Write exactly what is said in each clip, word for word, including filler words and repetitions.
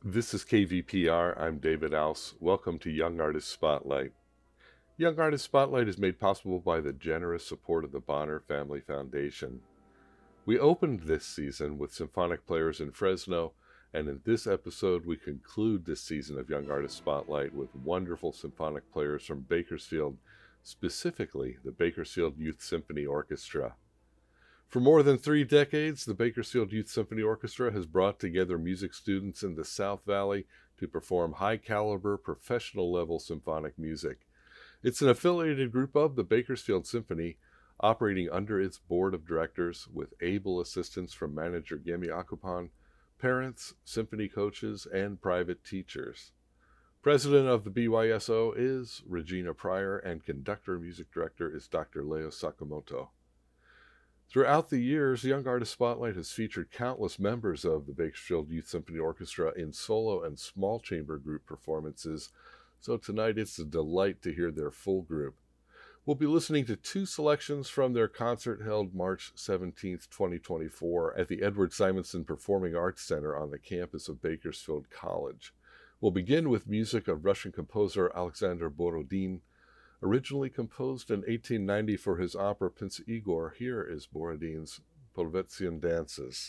This is K V P R. I'm David Ouse. Welcome to Young Artist Spotlight. Young Artist Spotlight is made possible by the generous support of the Bonner Family Foundation. We opened this season with symphonic players in Fresno, and in this episode we conclude this season of Young Artist Spotlight with wonderful symphonic players from Bakersfield, specifically the Bakersfield Youth Symphony Orchestra. For more than three decades, the Bakersfield Youth Symphony Orchestra has brought together music students in the South Valley to perform high-caliber, professional-level symphonic music. It's an affiliated group of the Bakersfield Symphony, operating under its board of directors with able assistance from manager Gemi Akupan, parents, symphony coaches, and private teachers. President of the B Y S O is Regina Pryor, and conductor music director is Doctor Leo Sakamoto. Throughout the years, Young Artist Spotlight has featured countless members of the Bakersfield Youth Symphony Orchestra in solo and small chamber group performances, so tonight it's a delight to hear their full group. We'll be listening to two selections from their concert held March seventeenth, twenty twenty-four at the Edward Simonson Performing Arts Center on the campus of Bakersfield College. We'll begin with music of Russian composer Alexander Borodin. Originally composed in eighteen ninety for his opera Prince Igor, here is Borodin's Polvetzian Dances.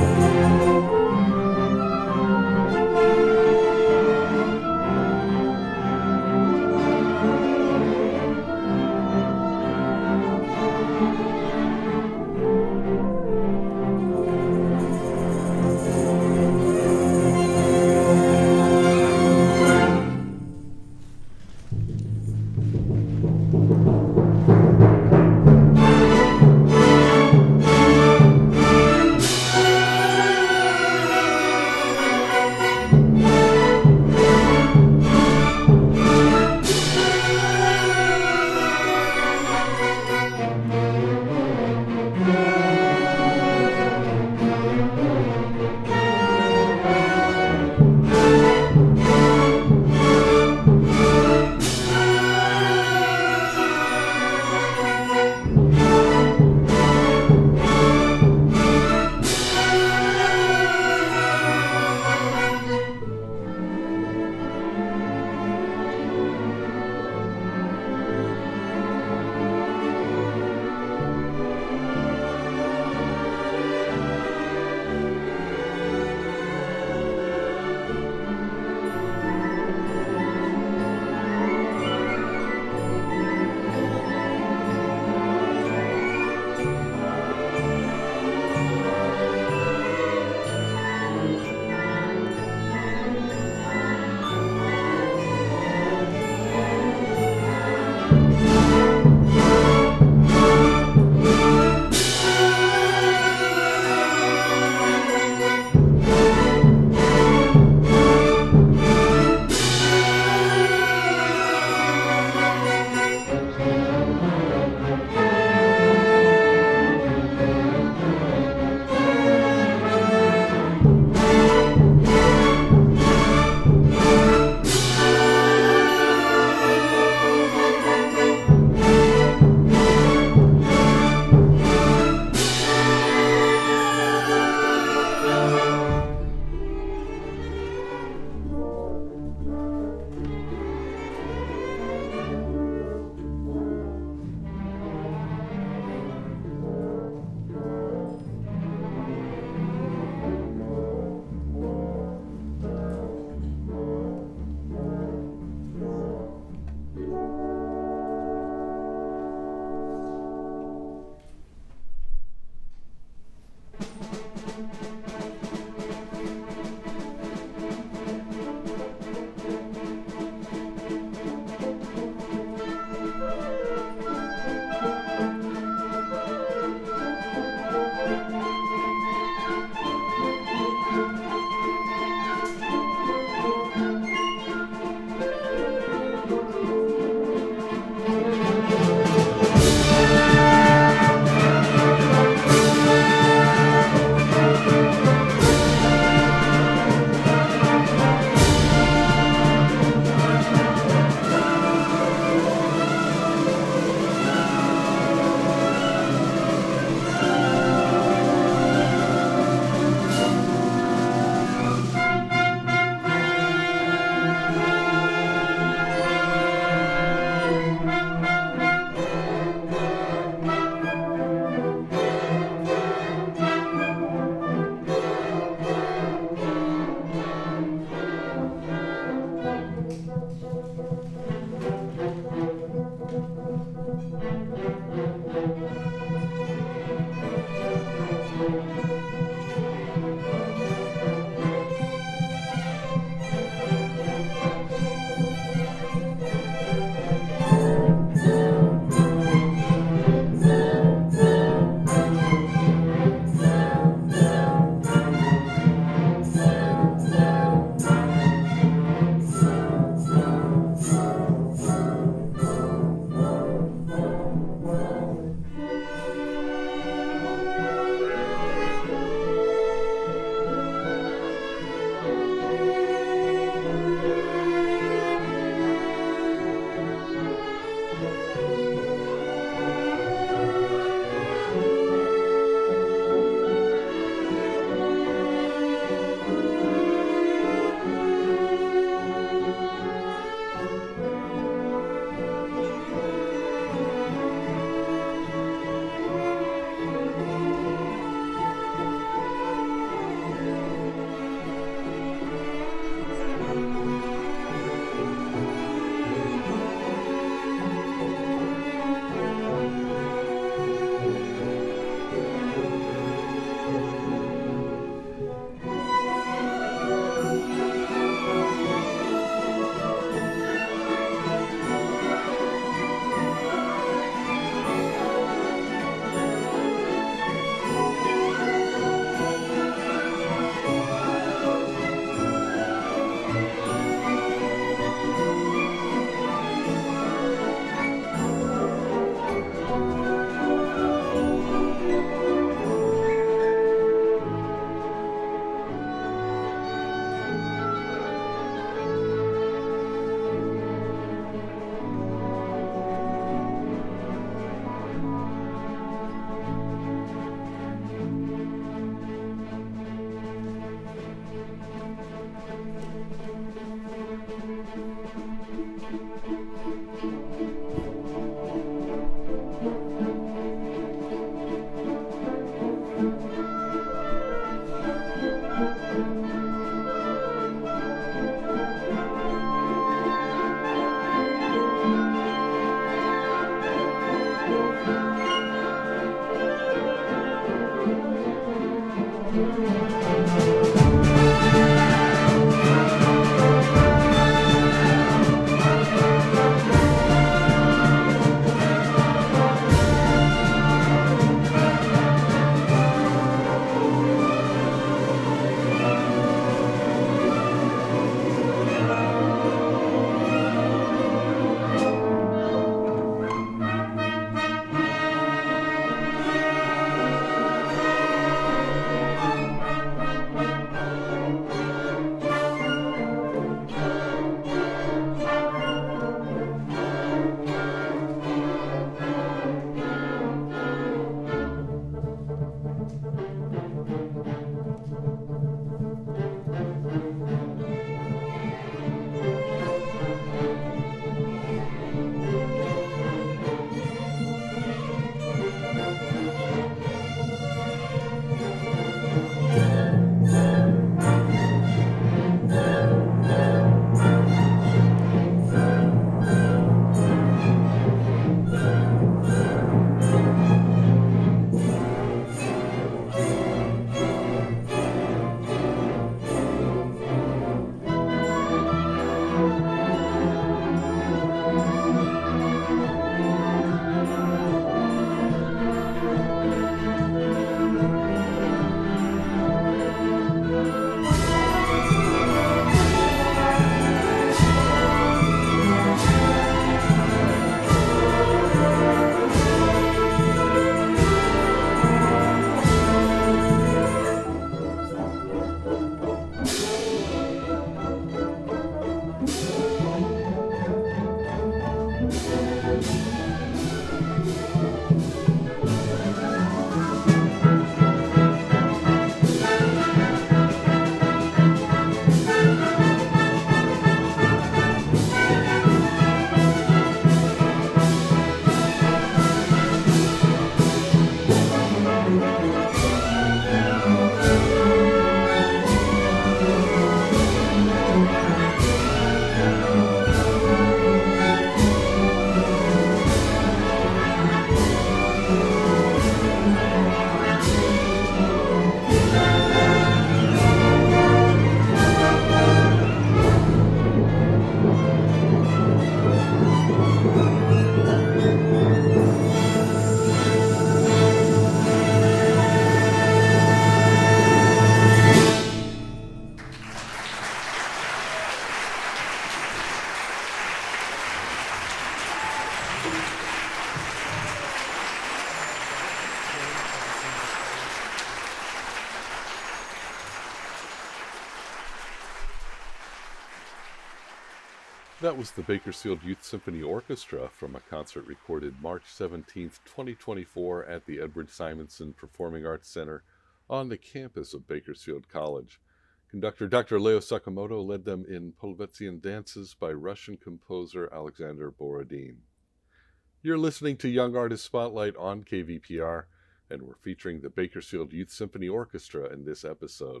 That was the Bakersfield Youth Symphony Orchestra from a concert recorded March seventeenth, twenty twenty-four at the Edward Simonson Performing Arts Center on the campus of Bakersfield College. Conductor Doctor Leo Sakamoto led them in Polvetzian dances by Russian composer Alexander Borodin. You're listening to Young Artist Spotlight on K V P R, and we're featuring the Bakersfield Youth Symphony Orchestra in this episode.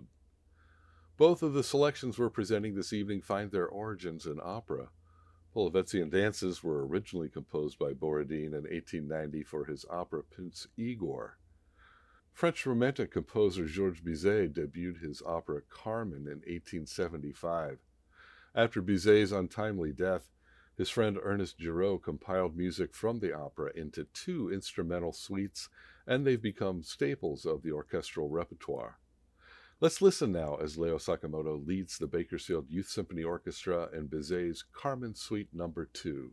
Both of the selections we're presenting this evening find their origins in opera. Polvetzian dances were originally composed by Borodin in eighteen ninety for his opera Prince Igor. French Romantic composer Georges Bizet debuted his opera Carmen in eighteen seventy-five. After Bizet's untimely death, his friend Ernest Giraud compiled music from the opera into two instrumental suites, and they've become staples of the orchestral repertoire. Let's listen now as Leo Sakamoto leads the Bakersfield Youth Symphony Orchestra in Bizet's Carmen Suite Number two.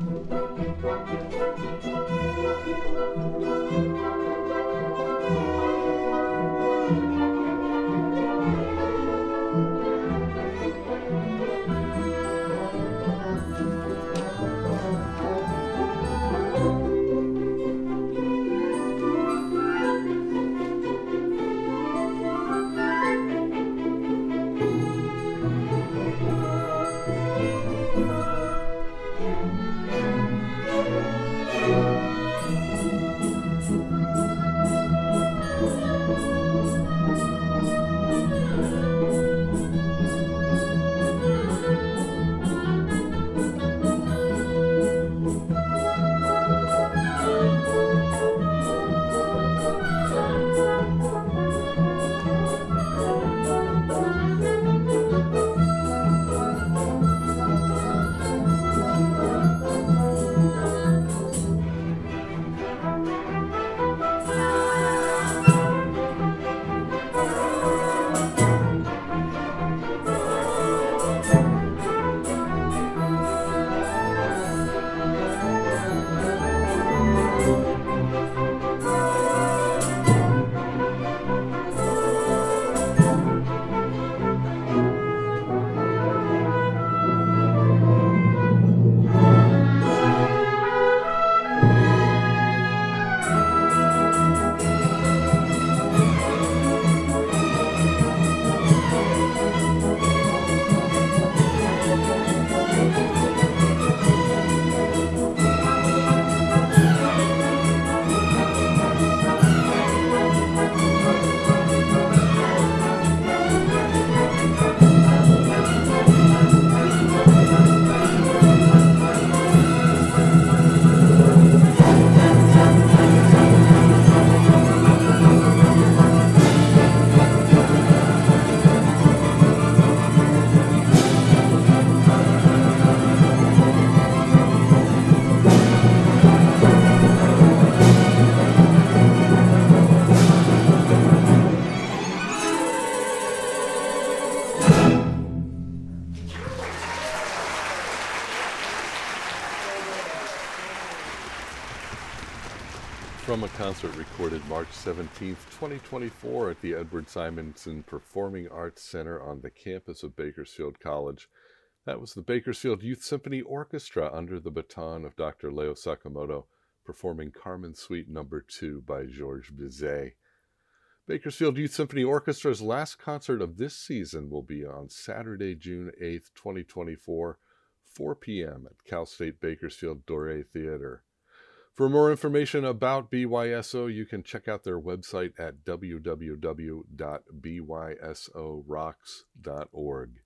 From a concert recorded March seventeenth, twenty twenty-four at the Edward Simonson Performing Arts Center on the campus of Bakersfield College. That was the Bakersfield Youth Symphony Orchestra under the baton of Doctor Leo Sakamoto, performing Carmen Suite Number two by Georges Bizet. Bakersfield Youth Symphony Orchestra's last concert of this season will be on Saturday, June eighth, twenty twenty-four, four p.m. at Cal State Bakersfield Doré Theater. For more information about B Y S O, you can check out their website at w w w dot b y s o rocks dot org.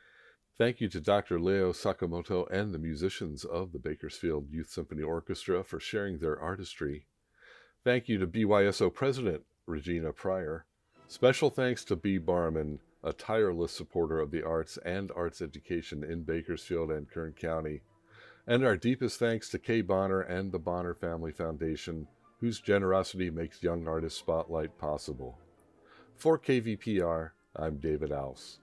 Thank you to Doctor Leo Sakamoto and the musicians of the Bakersfield Youth Symphony Orchestra for sharing their artistry. Thank you to B Y S O President Regina Pryor. Special thanks to Bee Barman, a tireless supporter of the arts and arts education in Bakersfield and Kern County. And our deepest thanks to Kay Bonner and the Bonner Family Foundation, whose generosity makes Young Artist Spotlight possible. For K V P R, I'm David Ouse.